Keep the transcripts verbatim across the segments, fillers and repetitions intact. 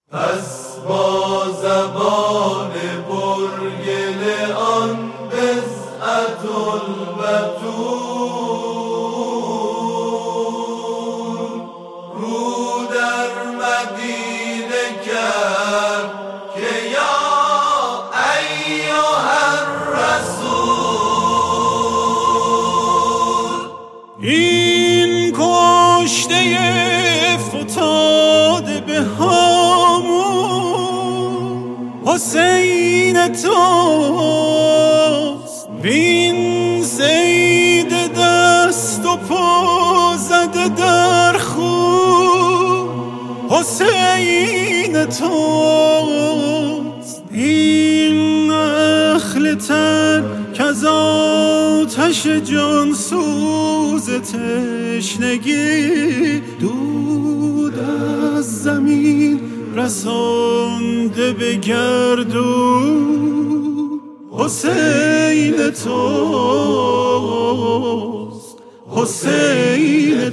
پس با زبان پرگل آن بضعة البتول رو در مدینه کرد که یا ایها الرسول. این کشته فتاده به هامون حسین توست، وین زید دست و پا زده در خون حسین توست. این نخل تر کز آتش جان سوز تشنگی دود از زمین رسانده به گردون حسین توست، حسین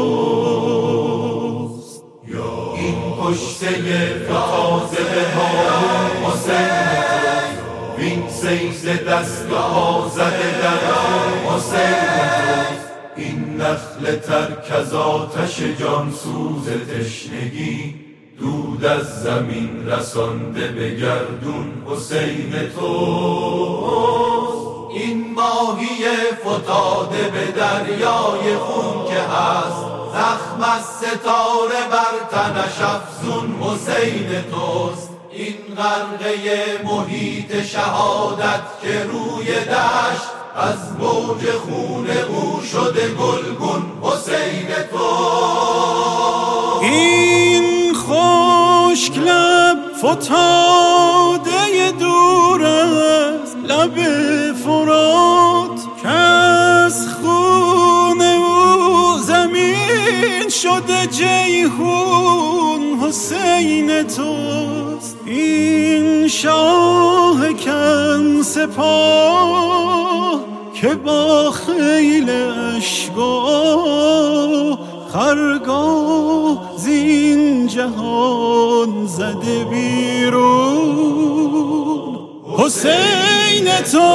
توست. این کشته فتاده به هامون حسین توست، وین سیز دست آزده در حسین توست. این نخل تر کز آتش جان سوز تشنگی دود از زمین رسانده به گردون حسین توست. این ماهی فتاده به دریای خون که هست زخم از ستاره بر تنش افزون حسین توست. این غرقه محیط شهادت که روی دشت از موج خون او شده گلگون حسین توست. این خشک لب فتاده دور از لب فرات که از خون او زمین شده جیحون حسین توست. این شاه کم سپاه که با خیل اشک و خرگاه زین جهان زده بیرون حسین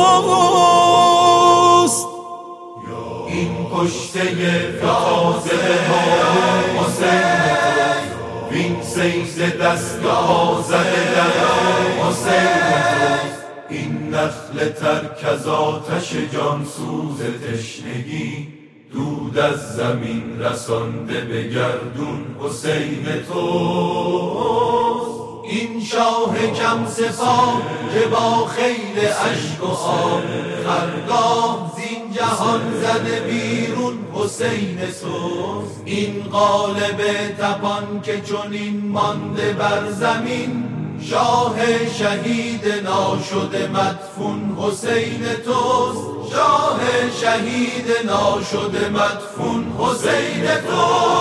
توست. این کشته فتاده به هامون حسین توست، وین سیز دست آزده در حسین توست. این نخل تر کز آتش جان سوز تشنگی دود از زمین رسانده به گردون حسین توست. این شاه کم سپاه که با خیل اشک و آب خرگاه زین جهان زده بیرون حسین توست. این قالب تپان که چنین مانده بر زمین شاه شهید ناشده مدفون حسین توست. شاه شهید ناشده مدفون حسین توست.